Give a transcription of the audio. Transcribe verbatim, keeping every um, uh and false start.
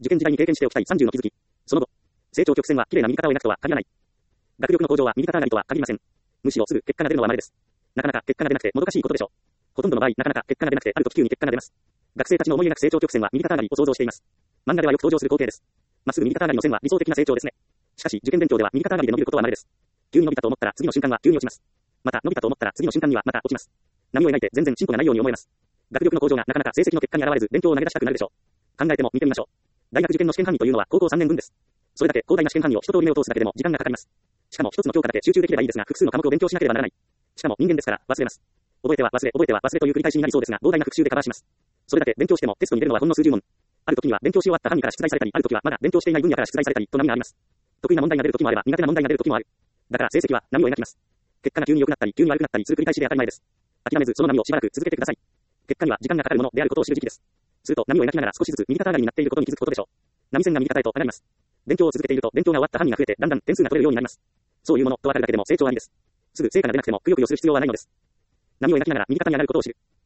受験時代に経験しておきたいさんじゅうの気づき。その後、成長曲線は綺麗な右肩を描くとは限らない。学力の向上は右肩上がりとは限りません。むしろすぐ結果が出るのは稀です。なかなか結果が出なくてもどかしいことでしょう。ほとんどの場合、なかなか結果が出なくてあると急に結果が出ます。学生たちの思い描く成長曲線は右肩上がりを想像しています。漫画ではよく登場する光景です。まっすぐ右肩上がりの線は理想的な成長ですね。しかし、受験勉強では右肩上がりで伸びることは稀です。急に伸びたと思ったら次の瞬間は急に落ちます。また伸びたと思ったら次の瞬間にはまた落ちます。波を描いて全然進歩がないように思えます。学力の向上がなかなか成績の結果に現れず勉強を投げ出したくなるでしょう。考えても見てみましょう。大学受験の試験範囲というのは高校さんねんぶんです。それだけ広大な試験範囲を一通り目を通すだけでも時間がかかります。しかも一つの教科だけ集中できればいいですが複数の科目を勉強しなければならない。しかも人間ですから忘れます。覚えては忘れ、覚えては忘れという繰り返しになりそうですが膨大な復習でカバーします。それだけ勉強してもテストに出るのはほんの数十問。ある時には勉強し終わった範囲から出題されたり、ある時はまだ勉強していない分野から出題されたりと波があります。得意な問題が出る時もあれば苦手な問題が出る時もある。だから成績は波を描きます。結果が急に良くなったり急に悪くなったりする繰り返しで当たり前です。諦めずその波をしばらく続けてください。結果には時間がかかるものであることを知る時期です。すると波を描きながら少しずつ右肩上がりになっていることに気づくことでしょう。波線が右肩へと上がります。勉強を続けていると勉強が終わった範囲が増えてだんだん点数が取れるようになります。そういうものとわかるだけでも成長ありです。すぐ成果が出なくてもくよくよする必要はないのです。波を描きながら右肩に上がることを知る。